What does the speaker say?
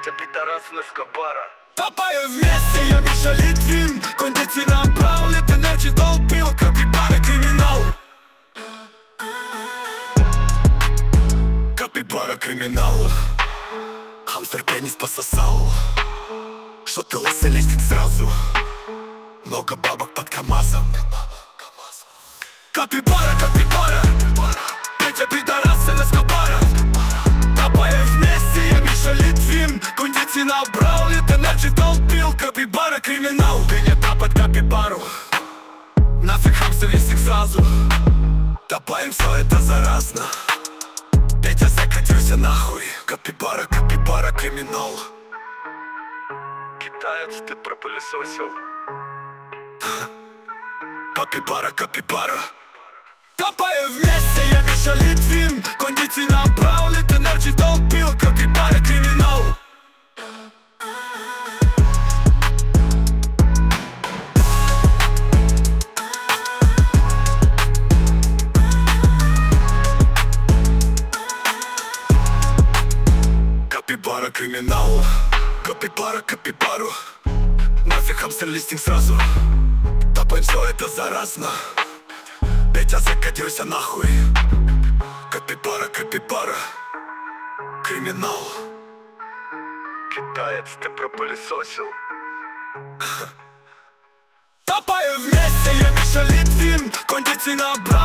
Петя Пидорас Эскобара. Топаю вместе, я Миша Литвин. Кондиции набрал, это ночи долбил. Капибара криминал. Капибара криминал. Хамстер пенис пососал. Что ты лысый листик сразу. Много бабок под КамАЗом. Капибара, капибара. Петя Пидорас Эскобара. Топаю вместе, я Миша Литвин. Кондиции набрал, это ночи долбил. Капибара криминал. Ты не тапать капибару. Нафиг хамстер листик сразу. Топаем, все это заразно. Петя, закатился нахуй. Капибара, капибара криминал. Китаец, ты пропылесосил. Капибара, капибара. Топаю вместе, я Миша Литвин. Кондиции набрал, это ночи долбил. Капибара криминал. Капибара криминал. Капибара, капибару. Нафиг хамстер листинг сразу. Топаем, все это заразно. Петя, закатился нахуй. Капибара, капибара криминал. Китаец, ты пропылесосил. Топаю вместе, я Миша Литвин. Кондиции набрал.